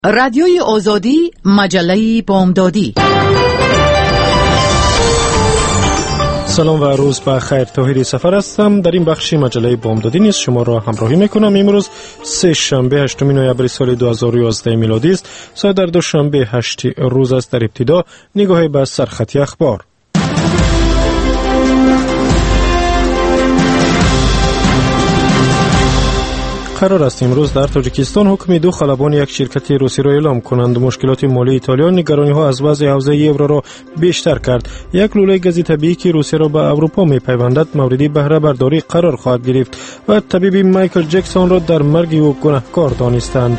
رادیوی آزادی، مجله بامدادی. سلام و روز بخیر. طاهری سفر هستم. در این بخش مجله بامدادی نیز شما را همراهی میکنم. امروز سه شنبه 8 نوامبر سال 2011 میلادی است. ساعت در دوشنبه 8 روز است. در ابتدا نگاهی به سرخط اخبار. قرار است امروز در تاجیکستان حکم دو خلبان یک شرکت روسی را اعلام کنند. مشکلات مالی ایتالیا نگرانی ها از وضع حوزه یورو را بیشتر کرد. یک لوله گاز طبیعی که روسیه را به اروپا می‌پیوندد مورد بهره برداری قرار خواهد گرفت و طبیب مایکل جکسون را در مرگ او گناهکار دانستند.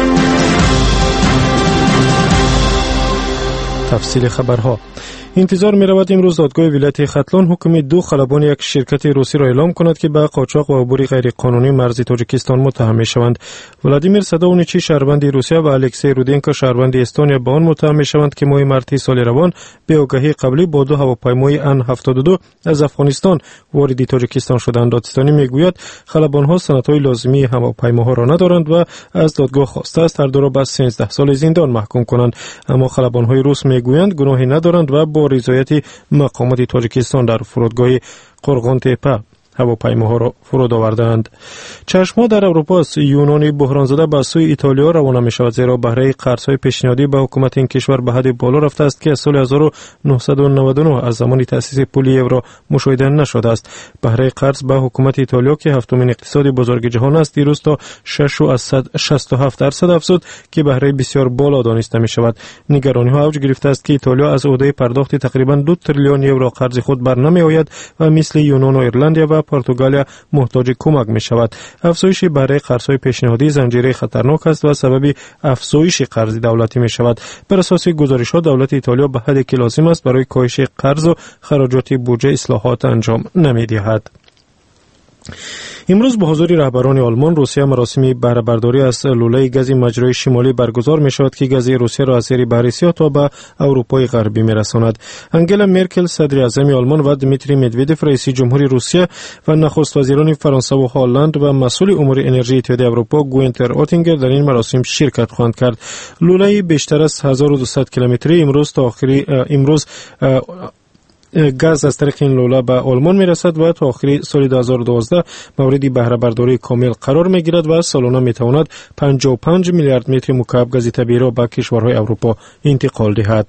تفصیل خبرها. انتظار می رود امروز دادگاه ولایت ختلان حکم دو خلبان یک شرکت روسی را اعلام کند که به قاچاق و عبور غیر قانونی مرز تاجیکستان متهم می شوند. ولادیمیر سادونیچی شهروند روسیه و الکسی رودنکو شهروند استونیا به آن متهم می شوند که ماه مارس سال روان به آگهی قبلی با دو هواپیمای ان 72 از افغانستان وارد تاجیکستان شدند. دادستانی می گوید خلبان ها سندهای لازمی هواپیماها را ندارند و از دادگاه خواسته است هر دو را به 13 سال زندان محکوم کنند. اما خلبان های روس می گویند گناهی ندارند و با رضایت مقامات تاجیکستان در فرودگاه قرغان تپه هواپیماها را فرود آوردند. چشم‌ها در اروپا از یونان بحران زده به سوی ایتالیا روانه می شود، زیرا بهره قرض‌های پیشنهادی به حکومت این کشور به حد بالا رفته است که از سال 1999 از زمان تأسیس پول یورو مشاهده نشده است. بهره قرض به حکومت ایتالیا که هفتمین اقتصاد بزرگ جهان است دیروز تا 6.67% افزود که بهره بسیار بالا دانسته می شود. نگرانی‌ها اوج گرفته است که ایتالیا از عهده پرداخت تقریباً 2 تریلیون یورو قرض خود برنمی آید و مثل یونان و ایرلند و پرتغال محتاج کمک می شود. افزایش بهره قرض‌های پیشنهادی زنجیره خطرناک است و سبب افزایش قرض دولتی می شود. بر اساس گزارش‌ها دولت ایتالیا به حدی که لازم است برای کاهش قرض و خراجات بودجه اصلاحات انجام نمی دهد. امروز به حضور رهبران آلمان روسیه مراسم بهره برداری از لوله گاز مجرای شمالی برگزار می شود که گاز روسیه را از زیر بحر سیاه تا به اروپای غربی می رساند. انگلا مرکل صدر اعظم آلمان و دمیتری مدودف رئیس جمهوری روسیه و نخست وزیران فرانسه و هلند و مسئول امور انرژی اتحادیه اروپا گوینتر اوتینگر در این مراسم شرکت خواهند کرد. لوله بیشتر از 1200 کیلومتری امروز گاز از طریق این لوله به آلمان می رسد و تا آخر سال 2012 مورد بهره برداری کامل قرار می گیرد و سالانه می تواند 55 میلیارد متر مکعب گاز طبیعی را به کشورهای اروپا انتقال دهد.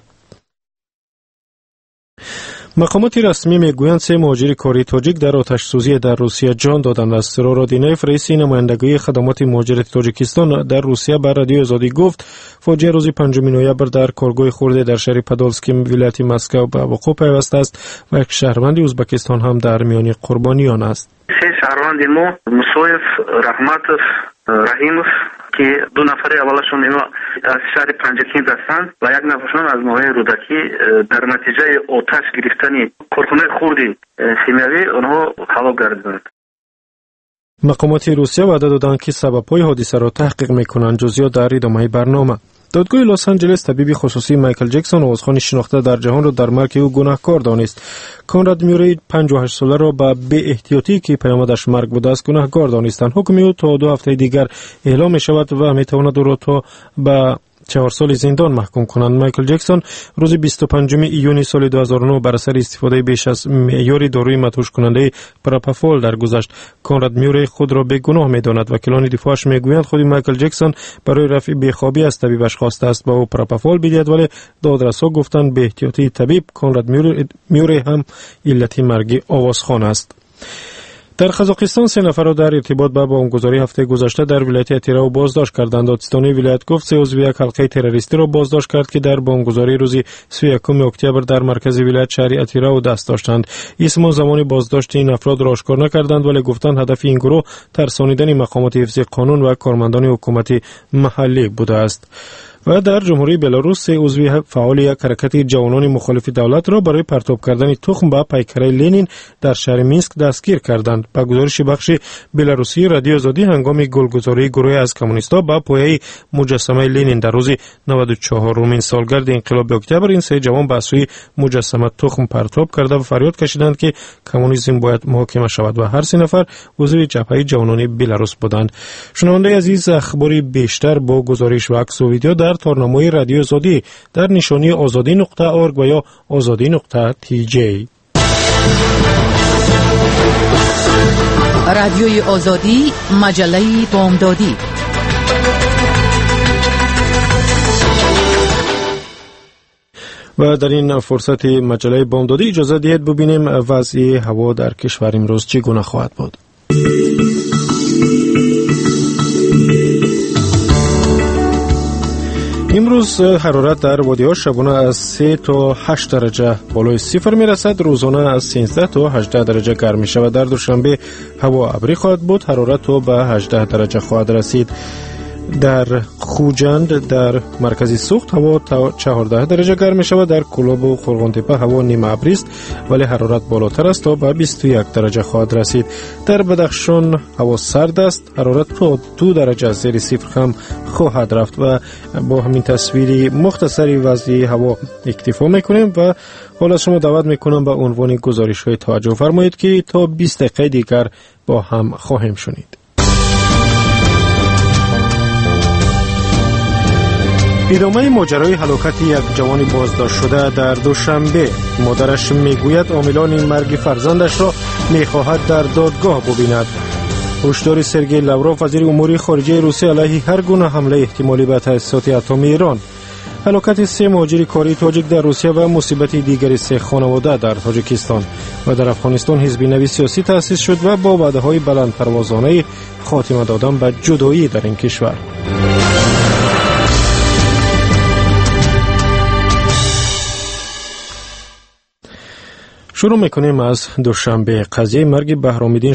مقامات رسمی میگویند 3 مهاجر کاری تاجیک در آتش سوزی در روسیه جان دادند. است رادینایف رئیس نمایندگی خدمات مهاجرت تاجیکستان در روسیه بر رادیو آزادی گفت فاجعه روز 5 نوامبر در کارگاه خرد در شهر پادولسکی ولایت مسکو به وقوع پیوسته است و یک شهروند ازبکستان هم در میان قربانیان است. 3 شهروند ما موسویف، رحمتوف، رحیموف که 2 نفر اولشون اینا از شهر پنجکین هستند و یک نفرشون از ناحیه رودکی در نتیجه آتش گرفتن کارخانه خرد شیمیایی آنها هلاک گردیدند. مقامات روسیه وعده دادند که سبب‌های حادثه را تحقیق می‌کنند. جزئیات در ادامه برنامه. دادگاه لس آنجلس طبیب خصوصی مایکل جکسون آوازخوان شناخته در جهان را در مرگ او گناهکار دانست. کانراد میوری 58 ساله را به بی احتیاطی که پیامدش مرگ بوده است گناهکار دانستند. حکم او تا 2 هفته دیگر اعلام می‌شود و می‌تواند او را تا به 4 سال زندان محکوم کنند. مایکل جکسون روز 25 ایونی سال 2009 بر اثر استفاده بیش از معیار داروی مدهوش کننده پروپافول درگذشت. کانراد میوری خود را بیگناه می‌داند. وکیلان دفاعش می‌گویند خود مایکل جکسون برای رفع بیخوابی از طبیبش خواسته است با او پروپافول بدهد، ولی دادرس‌ها گفتند به احتیاطی طبیب کانراد میوری هم علت مرگ آوازخوان است. در قزاقستان 3 نفر را در ارتباط با بمبگذاری هفته گذشته در ولایت اتیراو بازداشت کردند. دادستانی ولایت گفت 3 عضو یک حلقه تروریستی را بازداشت کرد که در بمبگذاری روز 31 اکتبر در مرکز ولایت شهر اتیراو دست داشتند. اسم و زمان بازداشت این افراد را آشکار نکردند، ولی گفتند هدف این گروه ترسانیدن مقامات حفظ قانون و کارمندان حکومتی محلی بوده است. و در جمهوری بلاروس عضو فعال یک حرکت جوانان مخالف دولت را برای پرتاب کردن تخم به پیکره لنین در شهر مینسک دستگیر کردند. با گزارش بخش بلاروسی رادیو آزادی، هنگام گلگزاری گروه از کمونیست‌ها با پایه مجسمه لنین در روز 94مین سالگرد انقلاب اکتبر، این سه جوان به سوی مجسمه تخم پرتاب کرده و فریاد کشیدند که کمونیسم باید محاکمه شود و هر سه نفر عضو جبهه جوانان بلاروس بودند. شنونده عزیز، اخباری بیشتر با گزارش و عکس و ویدیو در تارنامه رادیو آزادی در نشانی azadi.org و یا azadi.tj. رادیوی آزادی، مجله بامدادی. و در این فرصت مجله بامدادی اجازه دهید ببینیم وضع هوا در کشور امروز چگونه خواهد بود. امروز حرارت در وادی‌ها شبانه از 3 تا 8 درجه بالای صفر می رسد، روزانه از 13 تا 18 درجه گرم می شود. در دوشنبه هوا ابری خواهد بود، حرارت تا به 18 درجه خواهد رسید. در خوجند در مرکزی سوخت هوا تا 14 درجه گرم می شود. در کلاب و خرغانتپه هوا نیمه ابری است ولی حرارت بالاتر است تا به 21 درجه خواهد رسید. در بدخشان هوا سرد است، حرارت تا 2 درجه زیر صفر هم خواهد رفت. و با همین تصویری مختصری وضع هوا اکتفا میکنیم و حالا شما دعوت میکنم به عنوان گزارش های توجه فرمایید که تا 20 دقیقه دیگر با هم خواهیم شنید. ادامه ماجرای هلاکت یک جوان بازداشت شده در دوشنبه. مادرش میگوید عاملان مرگ فرزندش را میخواهد در دادگاه ببیند. هشدار سرگئی لاوروف وزیر امور خارجه روسیه علیه هر گونه حمله احتمالی به تأسیسات اتمی ایران. هلاکت 3 مهاجر کاری تاجیک در روسیه و مصیبت دیگر 3 خانواده در تاجیکستان. و در افغانستان حزب نوی سیاسی تأسیس شد و با وعده‌های بلندپروازانه خاتمه دادن به جدایی در این کشور. شروع میکنیم از دوشنبه. قضیه مرگ بهرام‌الدین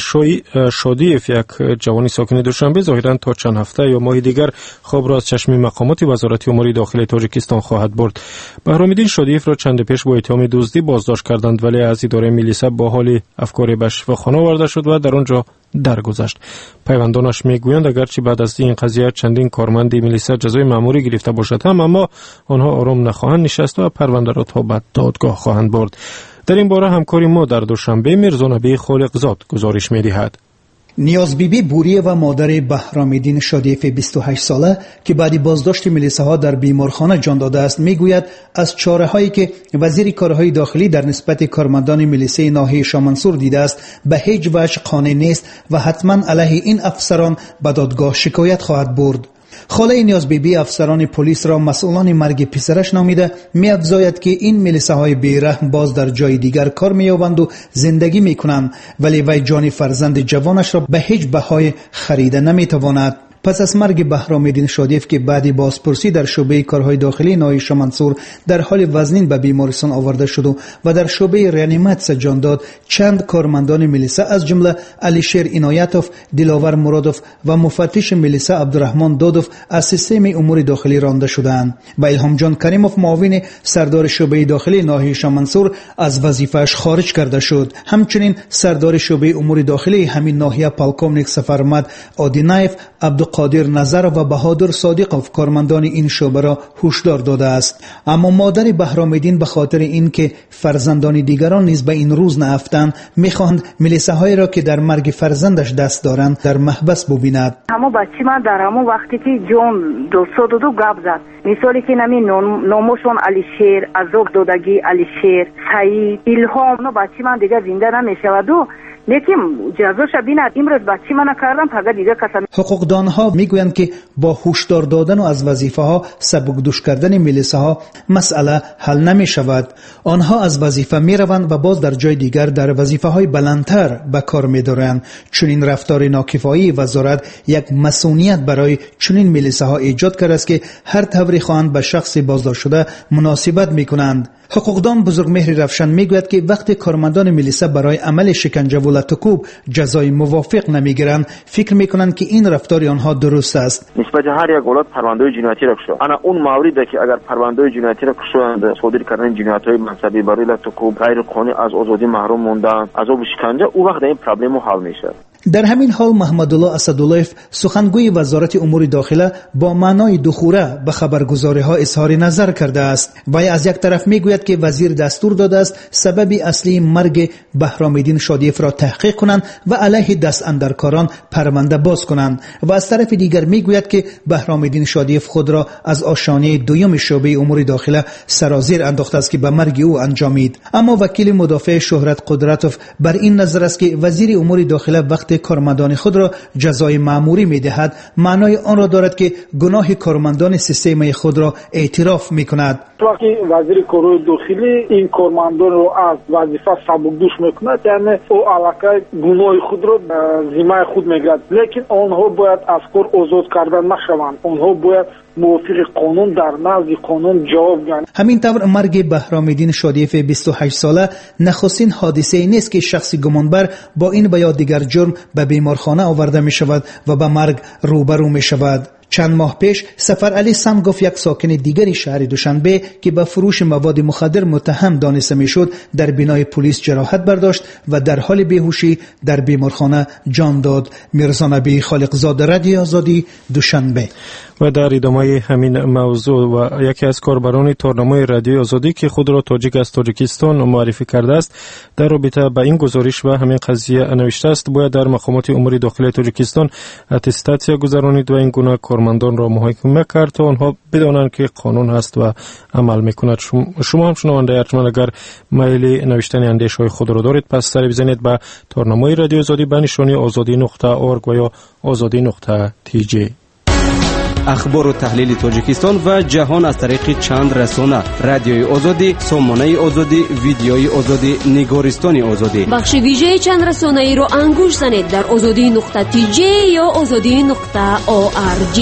شادیف، یک جوان ساکن دوشنبه، ظاهراً تا چند هفته یا ماه دیگر خواب را از چشم مقامات وزارت امور داخلی تاجیکستان خواهد برد. بهرام‌الدین شادیف را چند پیش با اتهام دزدی بازداشت کردند ولی از اداره میلیسا با حال افکاری به شفاخانه آورده شد و در آنجا درگذشت. پیوندانش میگویند اگرچه بعد از این قضیه چندین کارمند میلیسا جزای مأموری گرفته باشد هم، اما آنها آرام نخواهند نشست و پرونده را تا به دادگاه خواهند برد. در این باره همکاری ما در دوشنبه میرزا نبی خالقزاد گزارش می‌دهد. نیاز بیبی بوریه و مادر بهرام‌الدین شادیف 28 ساله که بعد بازداشت میلیساها در بیمارخانه جان داده است میگوید از چاره‌هایی که وزیر کارهای داخلی در نسبت کارمندان میلیسه ناحیه شامنسور دیده است به هیچ وجه قانع نیست و حتما علیه این افسران به دادگاه شکایت خواهد برد. خاله نیاز بیبی افسران پلیس را مسئولان مرگ پسرش نامیده می‌افزاید که این میلیساهای بی‌رحم باز در جای دیگر کار می‌یابند و زندگی می‌کنند ولی وی جان فرزند جوانش را به هیچ بهای خریده نمی‌تواند. پس از مرگ بهرام‌الدین شادیف که بعد بازپرسی در شعبه کارهای داخلی ناحیه شامنسور در حال وزنین به بیمارستان آورده شد و در شعبه ریانیمات جان داد، چند کارمندان میلیسا از جمله علیشیر عنایتوف، دلاور مرادوف و مفتش میلیسا عبدالرحمن دادوف از سیستم امور داخلی رانده شدند. و الهام جان کریموف معاون سردار شعبه داخلی ناحیه شامنسور از وظیفه‌اش خارج کرده شد. همچنین سردار شعبه امور داخلی همین ناحیه پالکومنیک سفرمد آدینایف، عبدالقادر نظر و بهادر صادقوف کارمندان این شعبه را هشدار داده است. اما مادر بهرام‌الدین به خاطر اینکه فرزندان دیگران نیز به این روز نرفتند می‌خواهند میلیساهایی را که در مرگ فرزندش دست دارند در محبس ببیند. همو بچه من در همون وقتی که جون 202 گپ زد، مثالی که نمی ناموشون علیشیر، عزوق دودگی علیشیر، سعید، الهام، نو بچه من دیگه زنده نمیشود و لیکن جزاش بیند امروز بچه من کردم فقط دیگه کسان. حقوقدانها میگویند که با هشدار دادن و از وظیفه ها سبکدوش کردن میلیساها مسئله حل نمی شود. آنها از وظیفه می روند و باز در جای دیگر در وظیفه های بلندتر به کار می دارند. چنین رفتار ناکفایی وزارت یک مسئولیت برای چنین میلیساها ایجاد کرده است که هر طوری خواهند به شخص بازداشت شده مناسبت می کنند. حقوقدان بزرگمهر رفشن میگوید که وقتی کارمندان میلیسا برای عمل شکنجه و حمله توکوب جزای موافق نمیگیرند، فکر میکنند که این رفتار آنها درست است. نسبت هر یک اولاد پرونده جنایتی را کشو. انا اون موردی که اگر پرونده جنایتی را کشوند، صادر کردن جنایت‌های منصبی برای توکوب، غیر قانونی از آزادی محروم موندن، عذاب شکنجه، او وقت این پرابلم حل میشه. در همین حال محمدالله اسدالله سخنگوی وزارت امور داخله با معنای دخوره به خبرگزاری‌ها اظهار نظر کرده است و از یک طرف میگوید که وزیر دستور داده است سبب اصلی مرگ بهرام‌الدین شادیف را تحقیق کنند و علیه دست اندرکاران پرونده باز کنند و از طرف دیگر میگوید که بهرام‌الدین شادیف خود را از آشیانه دوم شعبه امور داخله سرازیر انداخته است که به مرگ او انجامید. اما وکیل مدافع شهرت قدرتوف بر این نظر است که وزیر امور داخله وقتی کارمندان خود را جزای مأموری می‌دهد، معنای آن را دارد که گناه کارمندان سیستم خود را اعتراف می‌کند. وقتی وزیر کارهای داخلی این کارمندان را از وظیفه سبکدوش می‌کند، یعنی او علاقه گناه خود را ذمه خود می‌گیرد، لیکن آنها باید از کار آزاد کردن نشوند. آنها باید موافق قانون در نزد قانون جواب دهند. همین طور مرگ بهرام‌الدین شادیف 28 ساله نخستین حادثه نیست که شخصی گمانبر با این و یا دیگر جرم به بیمارخانه آورده می شود و به مرگ روبرو می شود. چند ماه پیش سفر علی سمگوف، یک ساکن دیگری شهر دوشنبه که به فروش مواد مخدر متهم دانسته میشد، در بینای پلیس جراحت برداشت و در حال بیهوشی در بیمارخانه جان داد. میرزا نبی خالقزاده، رادیو آزادی، دوشنبه. و در ادامه همین موضوع و یکی از کاربران تورنمای رادیو آزادی که خود را تاجیک از تاجیکستان معرفی کرده است، در رابطه با این گزارش و همین قضیه نوشته است باید در مقامات امور داخلی تاجیکستان اتستاتیا گذرانید و این گونه کارمندان را محاکمه کرد تا آنها بدانند که قانون هست و عمل میکند. شما هم شنونده ارجمند اگر میل نوشتن اندیشه‌های خود را دارید، پس سر بزنید به تورنمای رادیو آزادی به نشانی azadi.org و یا azadi.tj. اخبار و تحلیل تاجیکستان و جهان از طریق چند رسانه: رادیوی آزادی، سامانه آزادی، ویدیوی آزادی، نگارستان آزادی. بخش ویژه چند رسانه ای را انگوش زنید در azadi.tj یا azadi.org.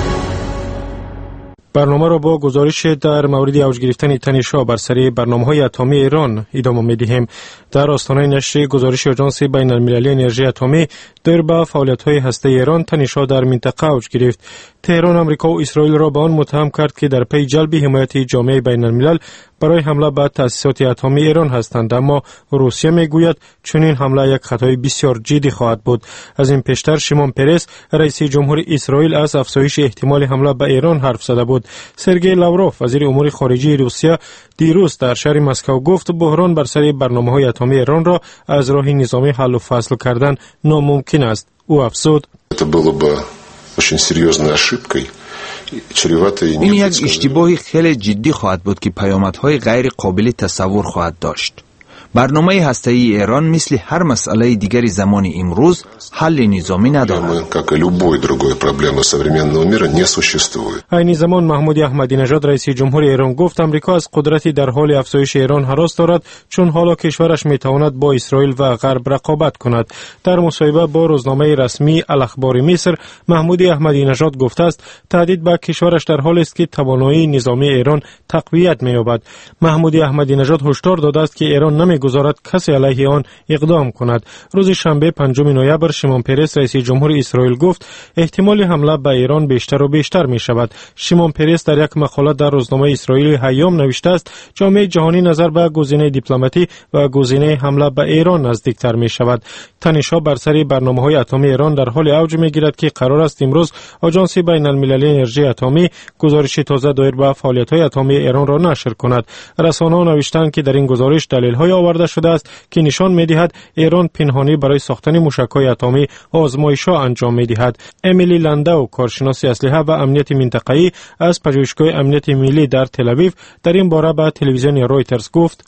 برنامه را با گزارش در مورد اوج گرفتن تنش‌ها بر سر برنامه‌های اتمی ایران ادامه می‌دهیم. در آستانه نشر گزارش آژانس بین‌المللی انرژی اتمی در به فعالیت‌های هسته ایران، تنش‌ها در منطقه اوج گرفت. تهران آمریکا و اسرائیل را به آن متهم کرد که در پی جلب حمایت جامعه بین‌الملل برای حمله به تأسیسات اتمی ایران هستند، اما روسیه میگوید چنین حمله یک خطای بسیار جدی خواهد بود. از این پیشتر شیمون پرس، رئیس جمهور اسرائیل، از افزایش احتمال حمله به ایران حرف زده بود. سرگئی لاوروف، وزیر امور خارجه روسیه، دیروز در شهر مسکو گفت بحران بر سر برنامه‌های اتمی ایران را از راه نظامی حل و فصل کردن ناممکن است. او افزود: این یک اشتباه خیلی جدی خواهد بود که پیامدهای غیر قابل تصور خواهد داشت. برنامه هسته‌ای ایران مثل هر مسئله دیگری زمان امروز حل نظامی ندارد. این زمان محمود احمدی نژاد، رئیس جمهور ایران، گفت آمریکا از قدرتی در حال افزایش ایران هراس دارد، چون حالا کشورش میتواند با اسرائیل و غرب رقابت کند. در مصاحبه با روزنامه رسمی الاخبار مصر، محمود احمدی نژاد گفته است تهدید به کشورش در حالی است که توانایی نظامی ایران تقویت می‌یابد. محمود احمدی نژاد هشدار داده است که ایران نمی‌گذارد کسی علیه آن اقدام کند. روز شنبه 5 نوامبر شیمون پرس، رئیس جمهور اسرائیل، گفت احتمال حمله به ایران بیشتر و بیشتر می شود. شیمون پرس در یک مقاله در روزنامه اسرائیلی هیام نوشته است جامعه جهانی نظر به گزینه دیپلماتی و گزینه حمله به ایران نزدیکتر می شود. تنش‌ها بر سر برنامه‌های اتمی ایران در حال اوج می‌گیرد که قرار است امروز آژانس بین‌المللی انرژی اتمی گزارش تازه دایر به فعالیت‌های اتمی ایران را نشر کند. رسانه‌ها نوشتند که در این گزارش دلیل‌های آورده شده است که نشان می‌دهد ایران پنهانی برای ساختن موشک‌های اتمی آزمایش‌ها انجام می‌دهد. امیلی لنداو، کارشناس اسلحه و امنیت منطقه‌ای از پژوهشگاه امنیت ملی در تل‌آویو، در این باره به تلویزیون رویترز گفت: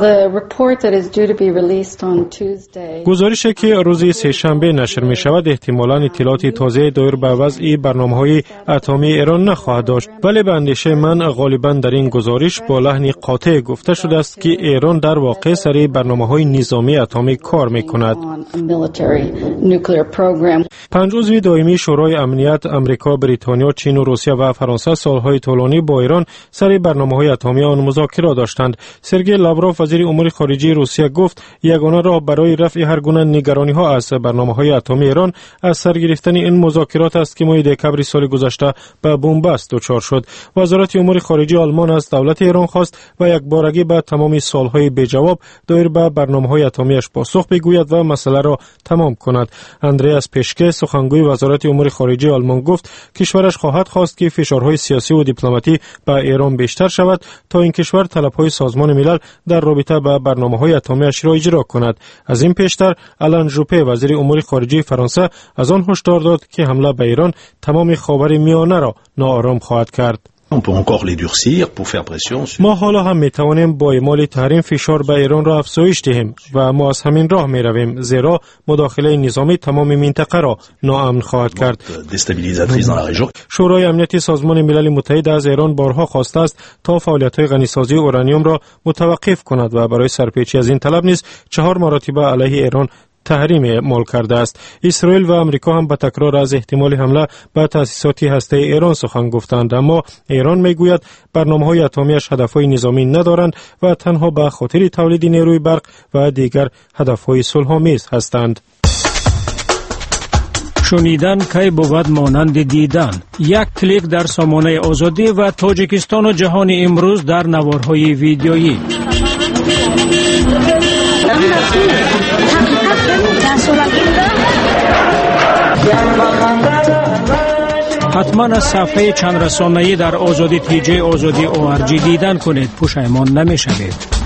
گزارشی که روز سه‌شنبه نشر می شود احتمالاً اطلاعات تازه دایر به وضع برنامه‌های اتمی ایران نخواهد داشت، ولی به اندیشه من غالباً در این گزارش با لحن قاطع گفته شده است که ایران در واقع سر برنامه‌های نظامی اتمی کار می‌کند. 5 عضو دائمی شورای امنیت آمریکا، بریتانیا، چین و روسیه و فرانسه سالهای طولانی با ایران سر برنامه‌های اتمی آن مذاکره داشتند. سرگئی لاوروف، وزیر امور خارجه روسیه گفت یگانه راه برای رفع هر گونه نگرانی‌ها از برنامه‌های اتمی ایران از سر گرفتن این مذاکرات است که ماه دکمبر سال گذشته به بنبست دچار شد. وزارت امور خارجه آلمان از دولت ایران خواست و یک بارگی بعد تمام سالهای بی جواب دایر به برنامه‌های اتمیش پاسخ بگوید و مسئله را تمام کند. اندریاس پشکه سخنگوی وزارت امور خارجه آلمان گفت کشورش خواهد خواست که فشارهای سیاسی و دیپلماتی به ایران بیشتر شود تا این کشور طلب‌های سازمان ملل در رابطه با برنامه‌های اتمیش را اجرا کند. از این پیشتر آلان جوپه وزیر امور خارجه فرانسه از آن هشدار داد که حمله به ایران تمام خاور میانه را ناآرام خواهد کرد. ما حالا هم می توانیم با اعمال تحریم فشار به ایران را افزایش دهیم و ما از همین راه می رویم، زیرا مداخله نظامی تمام منطقه را ناامن خواهد کرد. شورای امنیتی سازمان ملل متحد از ایران بارها خواسته است تا فعالیت‌های غنیسازی اورانیوم را متوقف کند و برای سرپیچی از این طلب نیز 4 مرتبه علیه ایران تحریم اعمال کرده است. اسرائیل و آمریکا هم به تکرار از احتمال حمله به تأسیسات هسته ایران سخن گفتند، اما ایران میگوید برنامه‌های اتمیش هدف‌های نظامی ندارند و تنها به خاطر تولید نیروی برق و دیگر هدف‌های صلح‌آمیز هستند. شنیدن کی بود مانند دیدن. یک کلیک در سامانه آزادی و تاجیکستان و جهان امروز در نوارهای ویدیویی. حتما از صفحه چند رسانه‌ای در آزادی تیجی آزادی ORG دیدن کنید، پشیمان نمی‌شوید.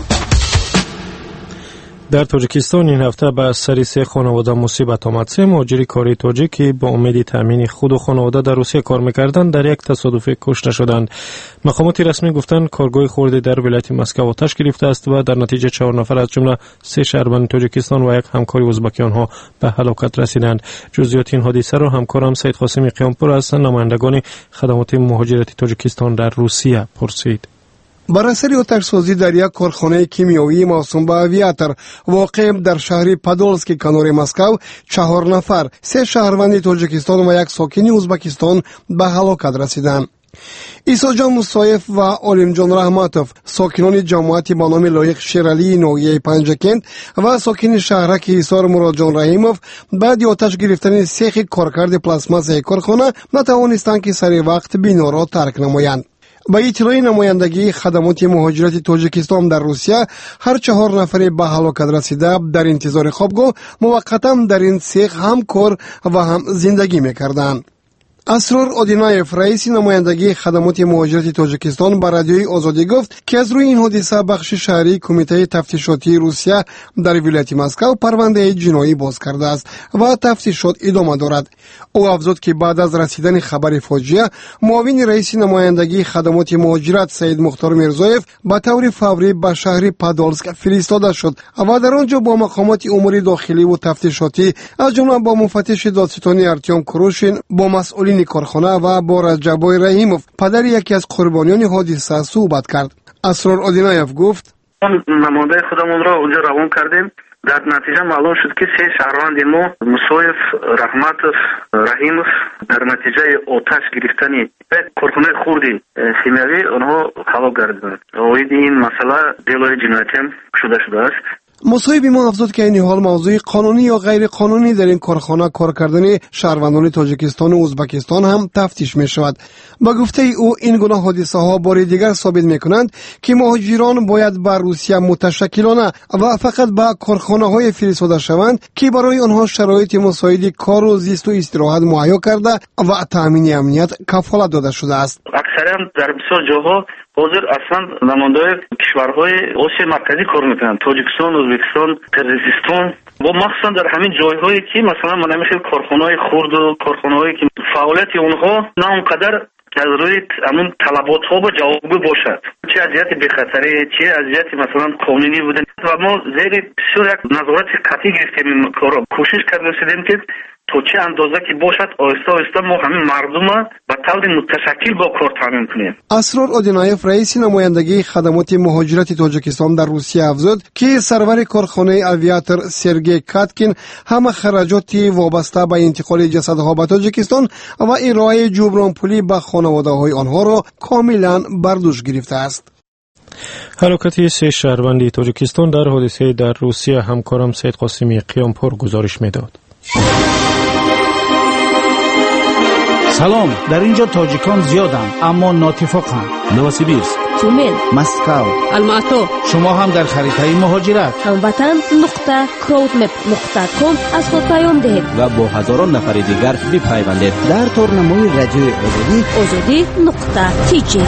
در تاجیکستان این هفته به سر 3 خانواده مصیبت آمد. 3 مهاجر کاری تاجیک که با امید تامین خود و خانواده در روسیه کار می‌کردند در یک تصادف کشته شدند. مقامات رسمی گفتند کارگاه خرد در ولایت مسکو آتش گرفته است و در نتیجه 4 نفر از جمله 3 شهروند تاجیکستان و یک همکار ازبکی آنها به هلاکت رسیدند. جزئیات این حادثه را همکارم سید قاسمی قیامپور از نمایندگان خدمات مهاجرتی تاجیکستان در روسیه پرسید. بر اثر آتش‌سوزی در یک کارخانه کیمیایی موسوم به آویاتر واقع در شهر پادولسک کنار مسکو 4 نفر 3 شهروند تاجیکستان و یک ساکن ازبکستان به هلاکت رسیدند. ایساجان مصایف و عالمجان رحمتوف ساکنان جماعتی به نام لایق شیرالی ناحیه پنجکند و ساکن شهرک ایسار مرادجان رحیموف بعد آتش گرفتن سیخ کارکرد پلاسماسی کارخانه نتوانستند که سر وقت بنا را ترک نمایند. با اطلاع نمایندگی خدمات مهاجرت تاجیکستان در روسیه هر 4 نفر به هلاکت رسیده در انتظار خوابگاه موقتا در این سیخ هم کار و هم زندگی می‌کردند. اسرار آدینایف رئیس نمایندگی خدمات مهاجرت تاجیکستان به رادیوی آزادی گفت که از روی این حادثه بخش شهری کمیته تفتیشاتی روسیه در ولایت مسکو پرونده جنایی باز کرده است و تفتیشات ادامه دارد. او افزود که بعد از رسیدن خبر فاجعه معاون رئیس نمایندگی خدمات مهاجرت سید مختار میرزایف به طور فوری به شهر پادولسک فرستاده شد و در آنجا با مقامات امور داخلی و تفتیشاتی از جمله با مفتش دادستانی ارتیوم کروشین با مسئولین کارخانه و با رجبای رحیموف پدر یکی از قربانیان حادثه صحبت کرد. اسرار آدینایف گفت نماینده خودمون را اونجا روان کردیم. در نتیجه معلوم شد که 3 شهروند ما مصایف رحمتوف رحیموف در نتیجه آتش گرفتنی به کارخانه خرد خیمیایی آنها هلاک گردیدند. این مسئله دلایل جنایتی شده است. مصاحب ما افزود که این حال موضوع قانونی یا غیر قانونی در این کارخانه کار کردن شهروندان تاجیکستان و ازبکستان هم تفتیش می شود. با گفته او این گونه حادثه ها بار دیگر ثابت می کنند که مهاجران باید بر روسیه متشکلانه و فقط به کارخانه های فرستاده شوند که برای آنها شرایط مساعد کار و زیست و استراحت مهیا کرده و تامین امنیت کفالت داده شده است. اکثرا در بسیار جاها حاضر اصلا نماینده‌های کشورهای آسیای مرکزی کار میکنند، تاجیکستان، ازبکستان، قرقیزستان و مخصوصا در همین جایهایی که مثلا من نمیشه کارخانه‌های خرد و کارخانه‌هایی که فعالیت اونها نه اونقدر از روی همون طلبات‌ها با جوابگو باشد، چه وضعیت بی‌خطری چه وضعیت مثلا قانونی بودن و ما زیر بسیار یک نظارت قطعی گرفتیم این کارا کوشش کردیم که تو چه اندازه که باشد آهسته آهسته ما همین مردم به طور متشکل با کار تامین کنیم. اسرار آدینایف رئیس نمایندگی خدمات مهاجرت تاجیکستان در روسیه افزود که سرور کارخانه آویاتر سرگئی کاتکین همه خراجات وابسته به انتقال جسدها به تاجیکستان و ارائه جبران پولی به خانواده‌های آنها را کاملا بر دوش گرفته است. هلاکت 3 شهروند تاجیکستان در حادثه در روسیه همکارم سید قاسمی قیامپور گزارش میداد. سلام، در اینجا تاجیکان زیادند اما ناتفاقند. نوسیبیرسک، تومن، مسکو، الماتو. شما هم در خریطه مهاجرت هموطن.crowdmap.com از خود پیام دهید و با هزاران نفر دیگر بپیوندید در تورنموی رادیوی ozodi.tj.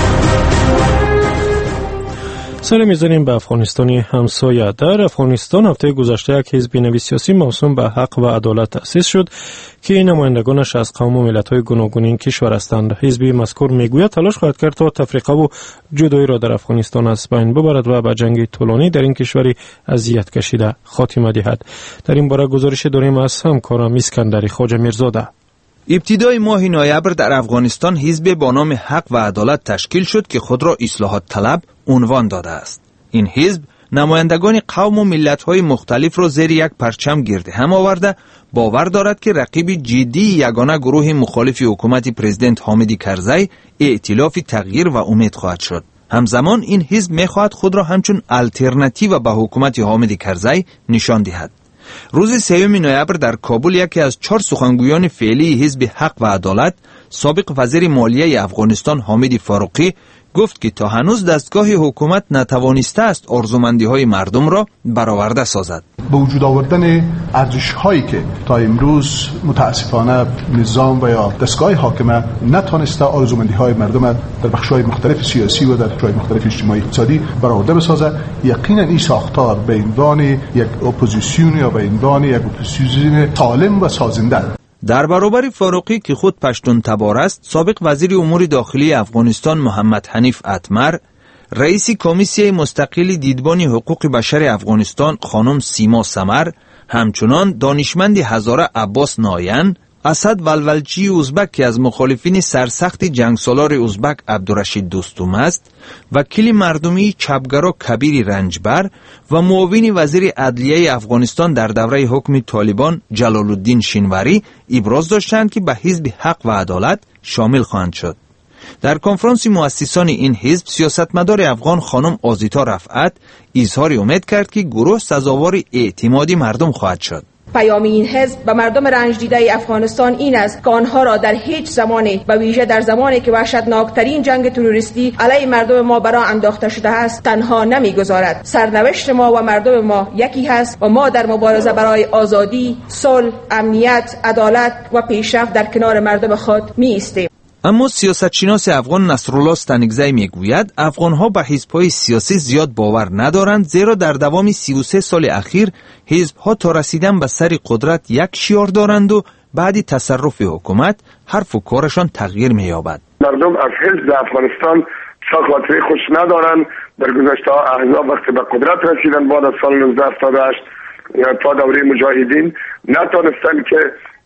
سر میزنیم به افغانستان همسایه. در افغانستان هفته گذشته یک حزب نوی سیاسی موسوم به حق و عدالت تأسیس شد که نمایندگانش از قوم و ملت‌های گوناگون این کشور هستند. حزب مذکور میگوید تلاش خواهد کرد تا تفریقه و جدایی را در افغانستان از بین ببرد و به جنگ طولانی در این کشور اذیت کشیده خاتمه دهد. در این باره گزارش داریم از همکارم اسکندر خواجه میرزاده. ابتدای ماه نوامبر در افغانستان حزب با نام حق و عدالت تشکیل شد که خود را اصلاحات طلب عنوان داده است. این حزب نمایندگان قوم و ملت‌های مختلف را زیر یک پرچم گرد هم آورده باور دارد که رقیب جدی یگانه گروه مخالف حکومت پرزیدنت حامد کرزی ائتلاف تغییر و امید خواهد شد. همزمان این حزب می‌خواهد خود را همچون الترناتیو به حکومت حامد کرزی نشان دهد. روز 3 نوامبر در کابل یکی از 4 سخنگویان فعلی حزب حق و عدالت، سابق وزیر مالیه افغانستان حامد فاروقی گفت که تا هنوز دستگاه حکومت نتوانسته است آرزومندی‌های مردم را برآورده سازد. با وجود آوردن ارزش‌هایی که تا امروز متاسفانه نظام و یا دستگاه حاکمه نتوانسته آرزومندی‌های مردم در بخش‌های مختلف سیاسی و در بخش‌های مختلف اجتماعی اقتصادی برآورده بسازد، یقینا این ساختار به عنوان یک اپوزیسیون یا به عنوان یک اپوزیسیون سالم و سازنده در برابر فاروقی که خود پشتون تبار است، سابق وزیر امور داخلی افغانستان محمد حنیف اتمر، رئیس کمیسیه مستقل دیدبان حقوق بشر افغانستان خانم سیما سمر، همچنان دانشمند هزاره عباس ناین، اسد ولولچی ازبک که از مخالفین سرسخت جنگسالار ازبک عبدالرشید دوستوم است، وکیل مردمی چپگرا کبیر رنجبر و معاون وزیر عدلیه افغانستان در دوره حکم طالبان جلال الدین شینواری ابراز داشتند که به حزب حق و عدالت شامل خواهند شد. در کنفرانس مؤسسان این حزب، سیاستمدار افغان خانم آزیتا رفعت اظهار امید کرد که گروه سزاوار اعتماد مردم خواهد شد. پیام این حزب به مردم رنج دیده افغانستان این است که آنها را در هیچ زمانی و ویژه در زمانی که وحشتناکترین جنگ تروریستی علیه مردم ما برآ انداخته شده است تنها نمیگذارد. سرنوشت ما و مردم ما یکی هست و ما در مبارزه برای آزادی، صلح، امنیت، عدالت و پیشرفت در کنار مردم خود می ایستیم. اما سیاستشناس افغان نصرالله استانکزی میگوید افغانها به حزب‌های سیاسی زیاد باور ندارند، زیرا در دوام 33 سال اخیر حزب‌ها تا رسیدن به سر قدرت یک شعار دارند و بعد تصرف حکومت حرف و کارشان تغییر می‌یابد. مردم از حزب افغانستان خاطره خوش ندارند. در گذشته احزاب وقتی به قدرت رسیدن بعد از سال 1978 تا دوره مجاهدین نتونستند که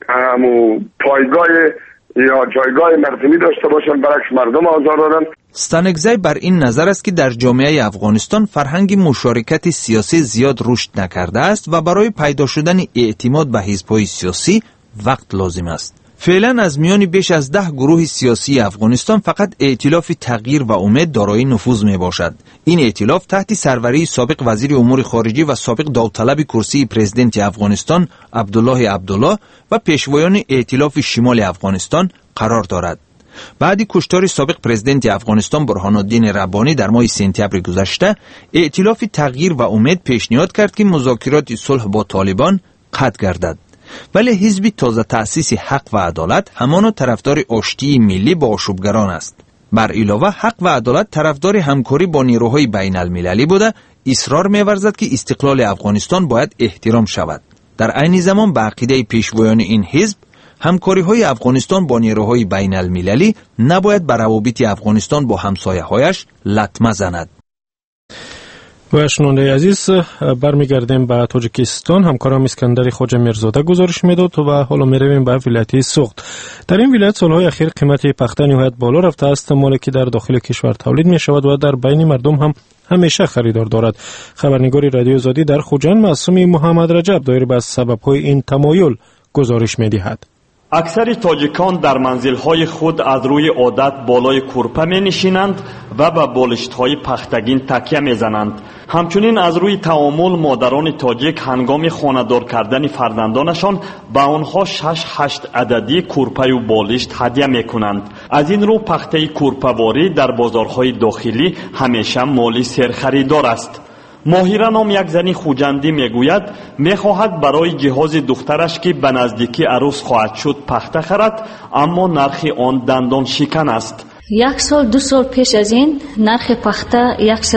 پایگاه یا جایگاه مردمی داشته باشند، برعکس مردم آزار دادند. استانکزی بر این نظر است که در جامعه افغانستان فرهنگ مشارکت سیاسی زیاد رشد نکرده است و برای پیدا شدن اعتماد به حزب‌های سیاسی وقت لازم است. فعلا از میان بیش از 10 گروه سیاسی افغانستان فقط ائتلاف تغییر و امید دارای نفوذ می باشد. این ائتلاف تحت سروری سابق وزیر امور خارجه و سابق داوطلب کرسی پرزیدنت افغانستان عبدالله عبدالله و پیشوایان ائتلاف شمال افغانستان قرار دارد. بعد کشتار سابق پرزیدنت افغانستان برهان الدین ربانی در ماه سپتامبر گذشته، ائتلاف تغییر و امید پیشنهاد کرد که مذاکرات صلح با طالبان قطع گردد. ولی حزب تازه تأسیس حق و عدالت همانا طرفدار آشتی ملی با آشوبگران است. بر علاوه حق و عدالت طرفدار همکاری با نیروهای بین المللی بوده، اصرار می‌ورزد که استقلال افغانستان باید احترام شود. در عین زمان به عقیده پیشوایان این حزب، همکاری‌های افغانستان با نیروهای بین المللی نباید بر روابط افغانستان با همسایه‌هایش لطمه زند. و شنونده عزیز، برمیگردیم به تاجیکستان. همکارم اسکندر خواجه میرزاده گزارش میداد و حالا میرویم به ولایت سوخت. در این ولایت سالهای اخیر قیمت پخته نهایت بالا رفته است، مالی که در داخل کشور تولید می شود و در بین مردم هم همیشه خریدار دارد. خبرنگار رادیو آزادی در خوجند معصوم محمد رجب دایر به سبب‌های این تمایل گزارش می‌دهد. اکثر تاجیکان در منزل‌های خود از روی عادت بالای کورپه می‌نشینند و به بالشت‌های پختگین تکیه می‌زنند. همچنین از روی تعامل مادران تاجیک هنگام خانه‌دار کردن فرزندانشان به آنها 6-8 عددی کورپه و بالشت هدیه می‌کنند. از این رو پخته کورپه‌واری در بازارهای داخلی همیشه مالی سرخریدار است. ماهیره نام یک زنی خوجندی میگوید میخواهد برای جهاز دخترش که به نزدیکی عروس خواهد شد پخته خرد، اما نرخ آن دندان شکن است. 1 سال 2 سال پیش از این نرخ پخته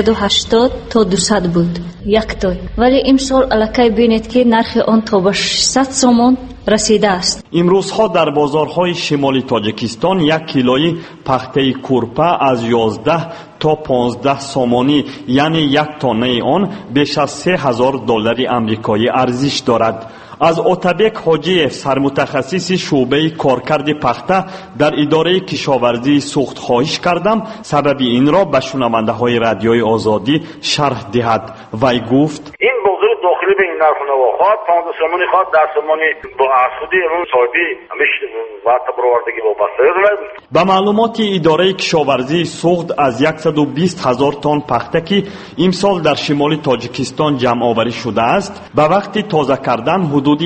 180 تا 200 بود یک تای، ولی امسال الکی بینید که نرخ آن تا به 600 سومون رسیده است. امروزها در بازارهای شمالی تاجیکستان 1 کیلوی پخته کورپه از 11 تا 15 سومانی یعنی 1 تانه آن بیش از $3000 امریکایی ارزش دارد. از اتابک حاجیف سرمتخصص شعبه کارکرد پخته در اداره کشاورزی سوخت خواهش کردم سبب این را به شنونده های رادیوی آزادی شرح دهد. وی گفت این بازار داخلی به این نرخ نوا خواهد 15 سومانی خواهد 10 سومانی با افزودی اون صاحبی همیش وقت برآوردگی وابسته است. به معلومات اداره کشاورزی سوخت از 120,000 تن پخته که امسال در شمال تاجیکستان جمع آوری شده است، به وقت تازه کردن حدود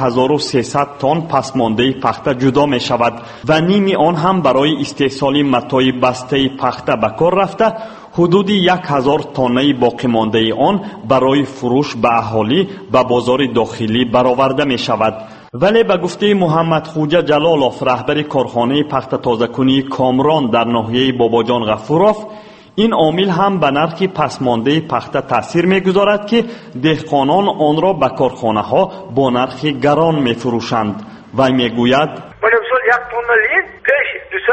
1300 تن پسمانده پخته جدا می شود و نیم آن هم برای استحصال متاع بسته پخته به کار رفته. حدود 1000 تانه باقی مانده آن برای فروش به اهالی به بازار داخلی برآورده می شود. ولی به گفته محمد خوجه جلالوف رهبر کارخانه پخته تازه‌کنی کامران در ناحیه باباجان غفوروف، این عامل هم به نرخ پسمانده پخته تاثیر می‌گذارد که دهقانان آن را به کارخانه ها با نرخ گران می‌فروشند. و میگوید ولی مثلا 1 تن لین پیش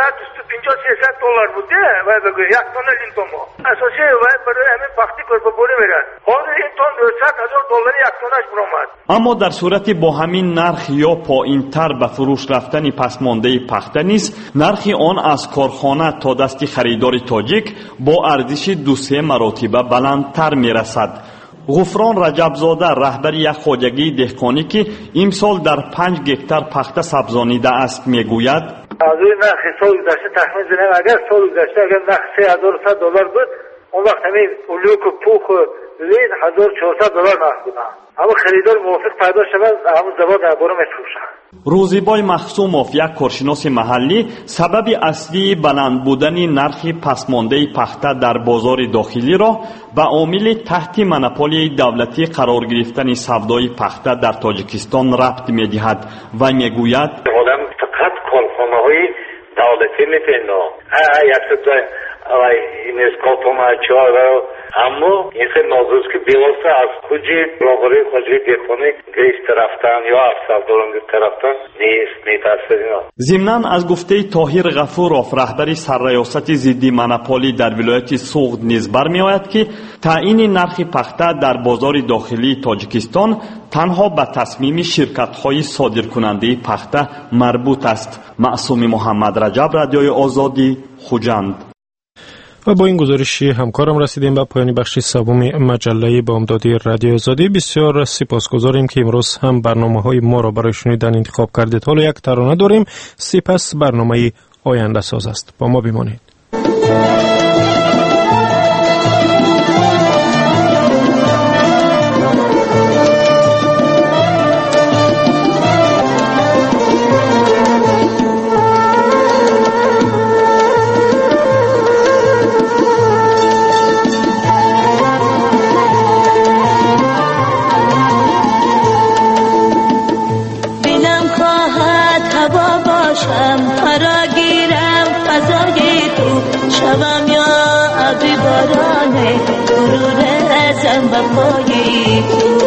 250-300 دلار بوده و بگو 1 تن لین تو ما اساسی و برای همین پختی کورپه بوری میرن. حالا این تن $200,000 1 تنش برآمد. اما در صورتی با همین نرخ یا پایین‌تر به فروش رفتن پسمانده پخته نیست، نرخ آن از کارخانه تا دست خریدار تاجیک با ارزش 2-3 مراتب بلندتر میرسد. غفران رجبزاده رهبر یک خواجگی دهقانی که امسال در 5 گکتار پخته سبزانیده است میگوید از این نرخ سال گذشته تخمین زنیم اگر سال گذشته اگر نرخ $3100 بود اون وقت همین اولوک و پوخ و لین $1400 نرخ بودن، اما خریدار موافق پیدا شود همون زبان در برو میفروشن. روزیبای مخصوموف یک کارشناس محلی سبب اصلی بلند بودن نرخ پسمانده پخته در بازار داخلی را به عامل تحت منوپولی دولتی قرار گرفتن سودای پخته در تاجیکستان ربط می‌دهد و میگوید آدم فقط کارخانه‌های دولتی می‌پینه این اسکات و مچار اما این خیلی نازوز که بیواسته از کجی راغره خواجه دیخونه گریست رفتن یا افسرداران گریست رفتن نیست میترسد اینا. ضمناً از گفته طاهر غفوروف رهبر سرریاست ضد منوپولی در ولایت سوغد نیز برمی آید که تعیین نرخ پخته در بازار داخلی تاجیکستان تنها به تصمیم شرکت‌های صادرکننده پخته مربوط است. معصوم محمد رجب، رادیوی آزادی، خوجند. و با این گزارشی همکارم رسیدیم به پایان بخش سوم مجله بامدادی رادیو آزادی. بسیار سپاسگزاریم که امروز هم برنامه‌های ما را برای شنیدن انتخاب کردید. حالا یک ترانه داریم، سپس برنامه آینده ساز است. با ما بمانید. شوم یا ابری بارانه غرور ازم و پایی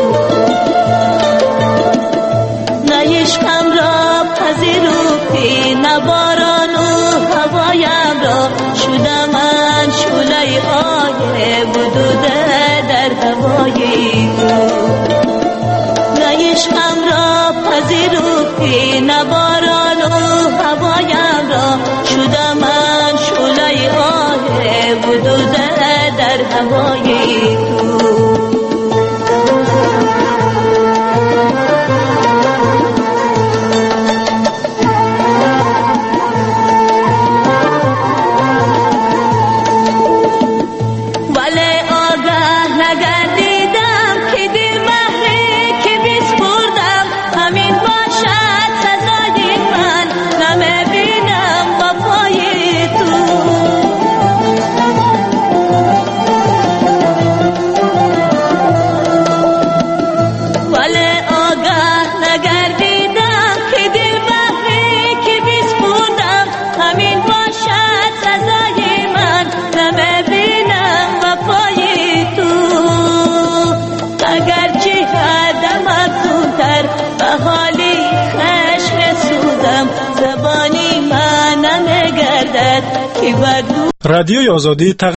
نه عشقم را پذیرفتی نه باران و هوایم را شدم من شعله آه بدوده در هوای نه عشقم را پذیرفتی نه باران و هوایم را شدم من شعله آه بدوده در هوای تو که بدو رادیوی آزادی